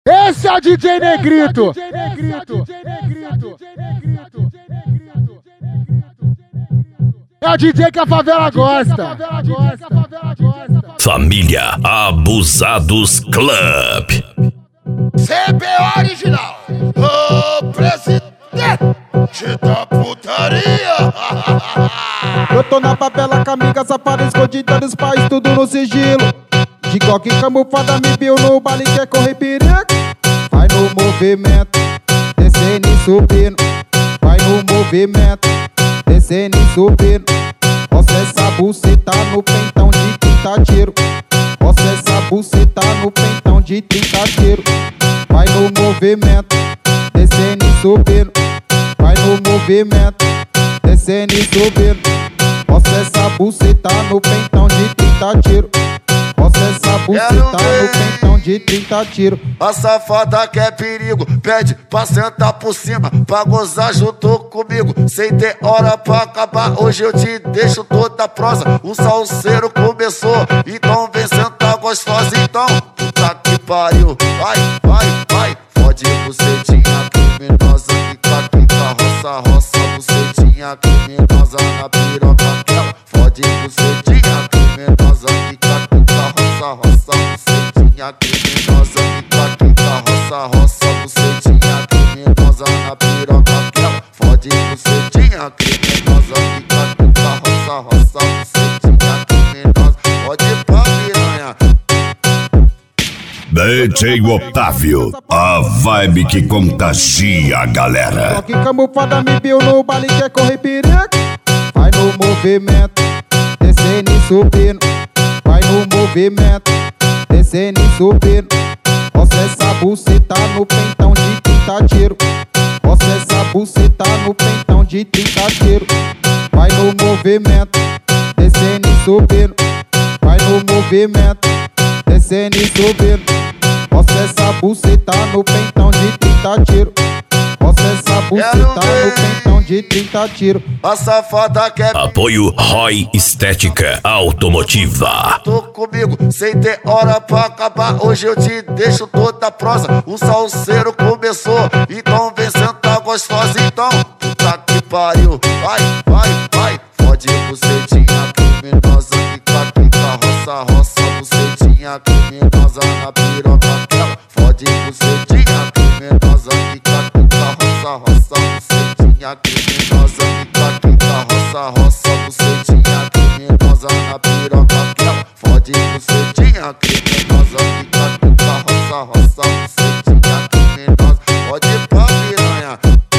Esse é o DJ Negrito. É o DJ que a favela gosta. Família Abusados Club. CB original, o presidente da putaria. Eu tô na favela com amigas, safada escondida dos pais, tudo no sigilo. De coque camuflada, me viu no baile, quer correr perigo. Vai no movimento, descendo e subindo. Vai no movimento, descendo e subindo. Roça essa buceta no pentão de 30 tiro. Roça essa buceta no pentão de 30 tiro. Vai no movimento, descendo e subindo. Vai no movimento, descendo e subindo. Roça essa buceta no pentão de 30 tiro. Roça essa buceta no pentão de 30 tiro. A safada quer perigo, pede pra sentar por cima, pra gozar junto comigo, sem ter hora pra acabar. Hoje eu te deixo toda prosa, o salseiro começou, então vem sentar gostosa. Então, puta que pariu, vai, vai, vai. Fode bucetinha criminosa, quica, quica, roça, roça, bucetinha criminosa na piroca dela. Fode bucetinha criminosa, quica, quica, roça, roça, bucetinha criminosa, quica, quica, roça, roça, bucetinha criminosa na piroca dela. Fode bucetinha criminosa, quica, quica, roça, roça, bucetinha criminosa. Fode pra piranha. DJ Otávio, a vibe que contagia a galera. Coque camuflada, me viu no baile, quer correr perigo. Vai no movimento, descendo e subindo. Vai no movimento, descendo e subindo. Roça essa buceta no pentão de 30 tiro. Roça essa buceta no pentão de 30 tiro. Vai no movimento, descendo e subindo. Vai no movimento, descendo e subindo. Roça essa buceta no pentão de 30 tiro. Roça essa buceta no pentão de 30 tiro. A safada quer Apoio Roy Estética Automotiva. tô comigo, sem ter hora pra acabar. Hoje eu te deixo toda prosa, o salseiro começou, então vem sentar gostosa. Então, puta que pariu, vai, vai, vai. Fode bucetinha criminosa, quica, quica, roça, roça, bucetinha criminosa na piroca dela. Fode bucetinha criminosa, quica, quica, roça, roça, bucetinha criminosa, quica, quica, roça, roça, bucetinha criminosa na piroca dela. Fode bucetinha criminosa, quica, quica, roça, roça, bucetinha criminosa. Fode pra piranha.